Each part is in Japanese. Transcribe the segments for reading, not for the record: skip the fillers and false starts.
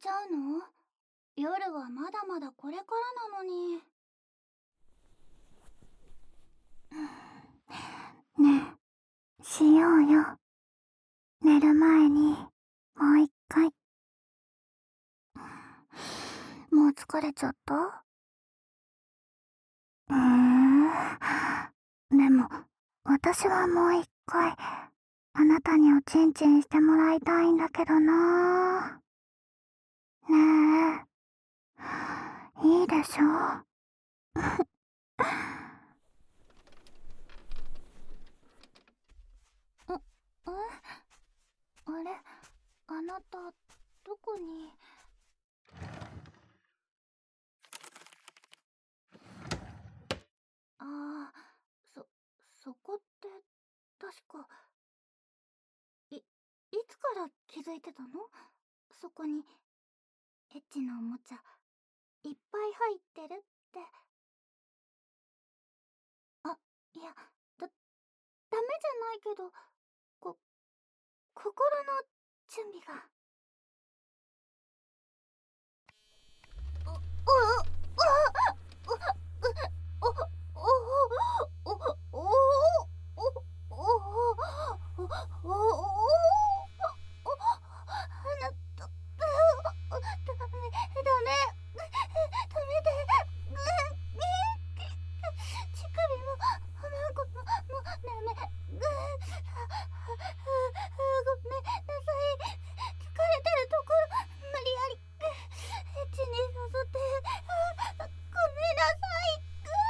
ちゃうの？夜はまだまだこれからなのに。 ねえ、しようよ。寝る前にもう一回。もう疲れちゃった？でも、私はもう一回、あなたにおちんちんしてもらいたいんだけどな。ねえ、いいでしょ？ あれ、あなたどこに？ああ、そこって確かいつから気づいてたの？そこにエッチなおもちゃいっぱい入ってるって。あ、いや、ダメじゃないけど、心の準備が。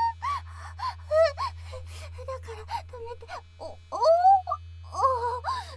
だから止めて。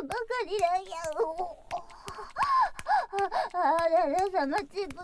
ばかりだよ。あらら様ちんぽ気持ちよすぎる。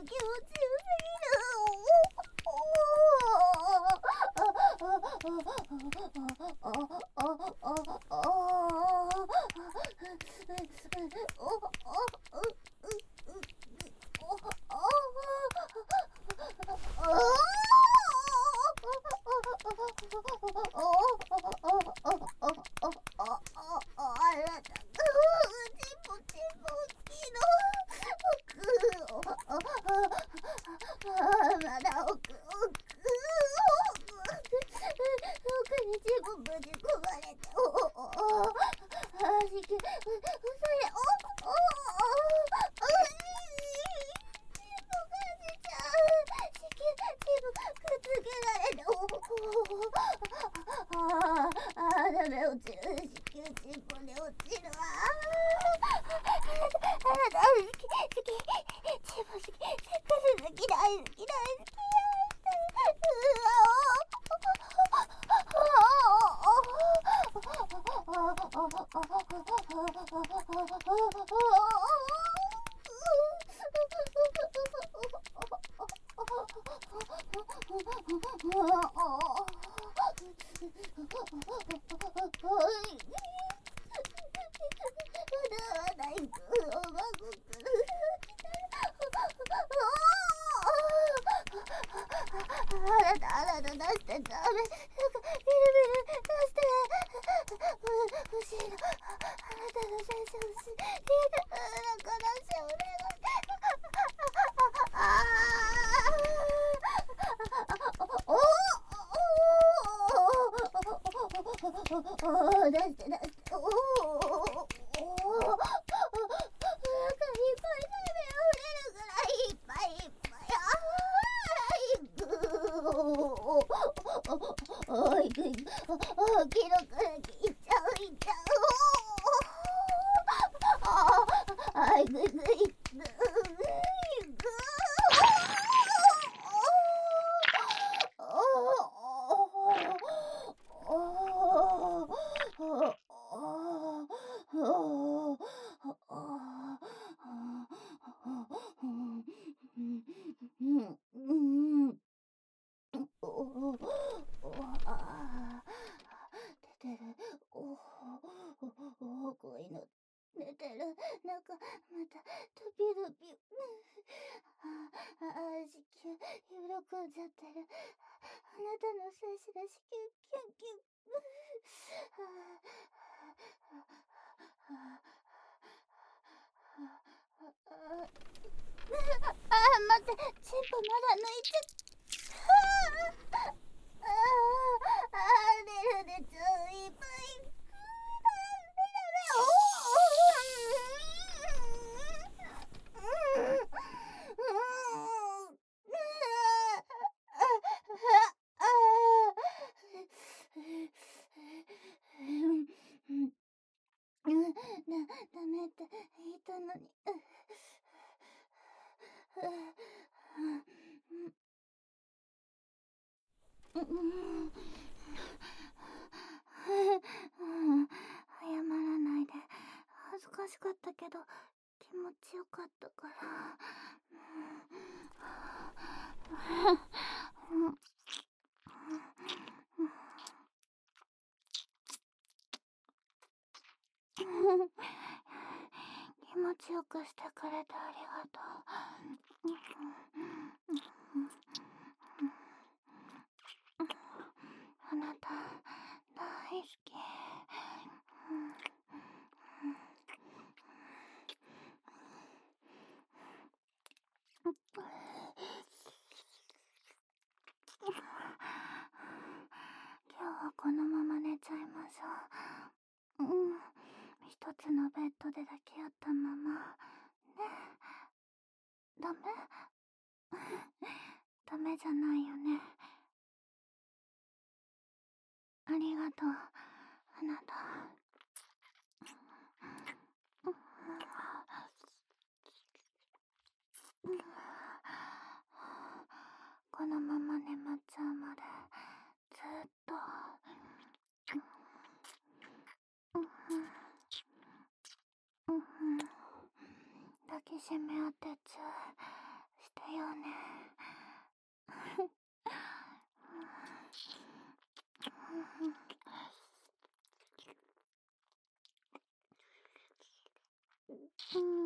まだ奥にチンポぶち込まれて、しき、それ、チンポがしちゃう。しき、チンポくっつけられて、ダメ落ちる。しき、チンポで落ちるわ。しき、チンポしき、セックス好き大好き大好き。あらだ出してダメ。ビルビル出して欲しいの。あなたの先生欲しい。だからしてお願い。出して出して。出てる。こういうの出てる。なんかまたドビドビ。子宮喜んじゃってる。あなたの精子が子宮キュンキュン。待って、チンポまだ抜いちゃ出るでちょいばい。ダメって言ったのに。謝らないで。恥ずかしかったけど気持ちよかったから。気持ちよくしてくれてありがとう。あなた大好き。今日はこのまま寝ちゃいましょう。一つのベッドで抱き合ったままね。ダメダメじゃないよね。ありがとう、あなた。このまま眠っちゃうまでずっと。 うん、抱きしめ合ってチューしてよね。う